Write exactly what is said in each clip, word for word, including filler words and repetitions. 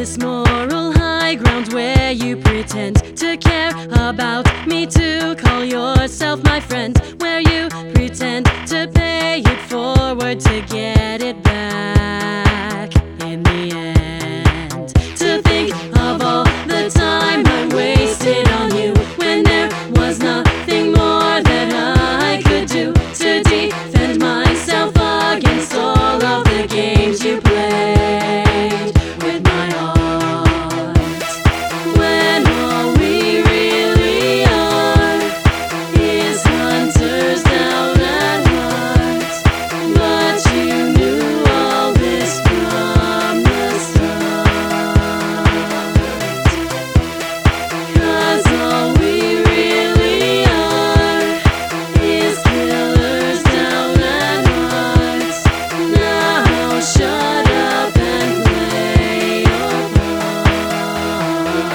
this moral high ground where you pretend to care about me, to call yourself my friend, where you pretend to pay it forward to get it back in the end. To think of all the time I wasted on you when there was nothing more that I could do to defend myself against all of the games you played with my heart. When all we really are is hunters down at heart. But you knew all this from the start. 'Cause all we really are is killers down at heart. Now shut up and play your part.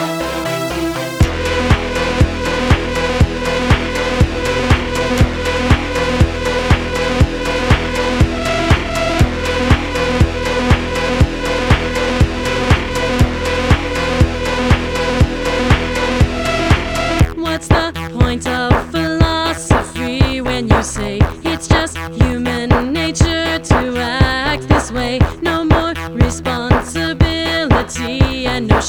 What's the point of philosophy when you say it's just human nature to act this way? No more responsibility and no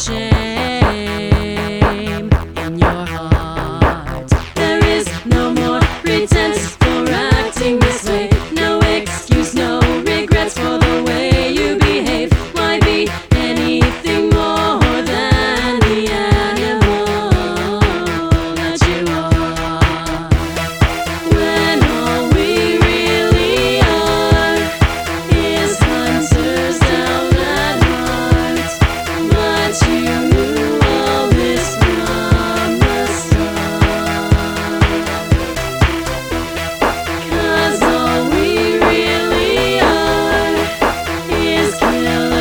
shame in your heart. There is no more pretense for acting this way. No excuse, no regrets for the way you behave. Why be anything more than the animal that you are? When all we really are is hunters down at heart. But you knew all this from the start. 'Cause all we really are is killers.